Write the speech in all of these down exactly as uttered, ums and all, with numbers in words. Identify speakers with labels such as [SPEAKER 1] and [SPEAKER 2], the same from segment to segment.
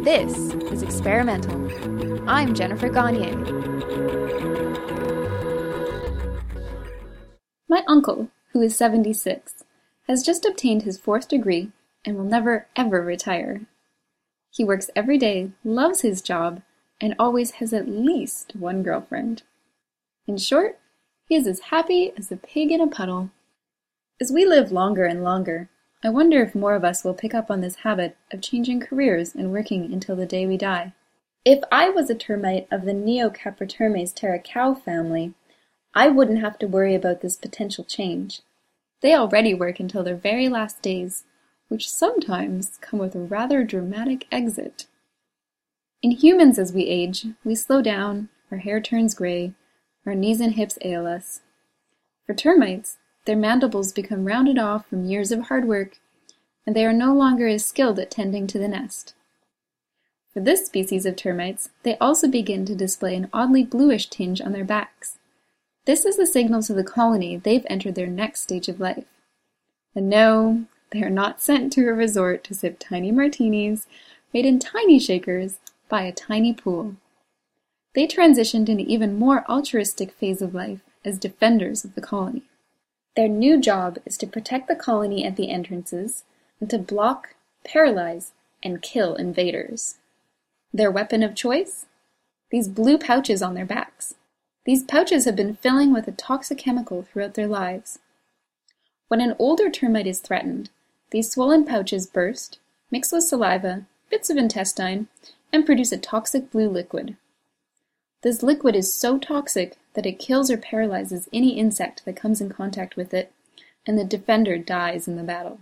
[SPEAKER 1] This is Experimental. I'm Jennifer Gagne. My uncle, who is seventy-six, has just obtained his fourth degree and will never ever retire. He works every day, loves his job, and always has at least one girlfriend. In short, he is as happy as a pig in a puddle. As we live longer and longer, I wonder if more of us will pick up on this habit of changing careers and working until the day we die. If I was a termite of the Neocapritermes terracau family, I wouldn't have to worry about this potential change. They already work until their very last days, which sometimes come with a rather dramatic exit. In humans as we age, we slow down, our hair turns gray, our knees and hips ail us. For termites, their mandibles become rounded off from years of hard work, and they are no longer as skilled at tending to the nest. For this species of termites, they also begin to display an oddly bluish tinge on their backs. This is a signal to the colony they've entered their next stage of life. And no, they are not sent to a resort to sip tiny martinis made in tiny shakers by a tiny pool. They transitioned into an even more altruistic phase of life as defenders of the colony. Their new job is to protect the colony at the entrances and to block, paralyze, and kill invaders. Their weapon of choice? These blue pouches on their backs. These pouches have been filling with a toxic chemical throughout their lives. When an older termite is threatened, these swollen pouches burst, mix with saliva, bits of intestine, and produce a toxic blue liquid. This liquid is so toxic that it kills or paralyzes any insect that comes in contact with it, and the defender dies in the battle.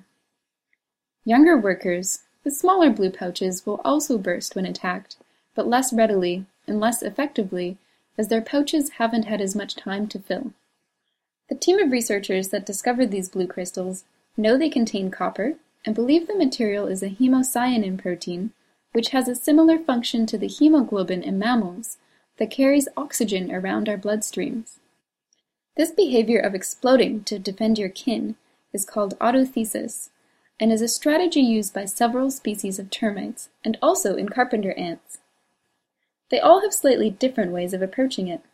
[SPEAKER 1] Younger workers, with smaller blue pouches, will also burst when attacked, but less readily and less effectively, as their pouches haven't had as much time to fill. The team of researchers that discovered these blue crystals know they contain copper and believe the material is a hemocyanin protein, which has a similar function to the hemoglobin in mammals that carries oxygen around our bloodstreams. This behavior of exploding to defend your kin is called autothesis, and is a strategy used by several species of termites and also in carpenter ants. They all have slightly different ways of approaching it.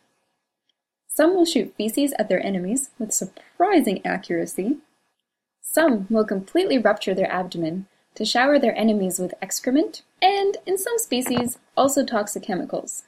[SPEAKER 1] Some will shoot feces at their enemies with surprising accuracy. Some will completely rupture their abdomen to shower their enemies with excrement, and, in some species, also toxic chemicals.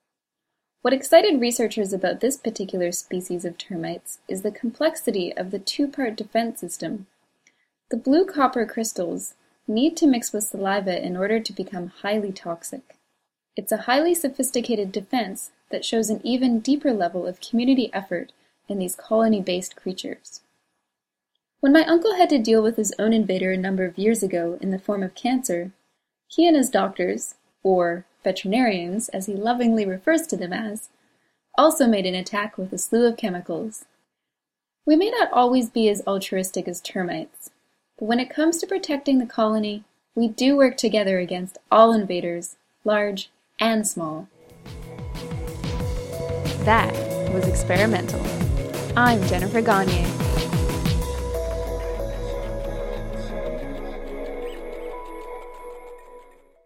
[SPEAKER 1] What excited researchers about this particular species of termites is the complexity of the two-part defense system. The blue copper crystals need to mix with saliva in order to become highly toxic. It's a highly sophisticated defense that shows an even deeper level of community effort in these colony-based creatures. When my uncle had to deal with his own invader a number of years ago in the form of cancer, he and his doctors, or veterinarians, as he lovingly refers to them as, also made an attack with a slew of chemicals. We may not always be as altruistic as termites, but when it comes to protecting the colony, we do work together against all invaders, large and small. That was Experimental. I'm Jennifer Gagne.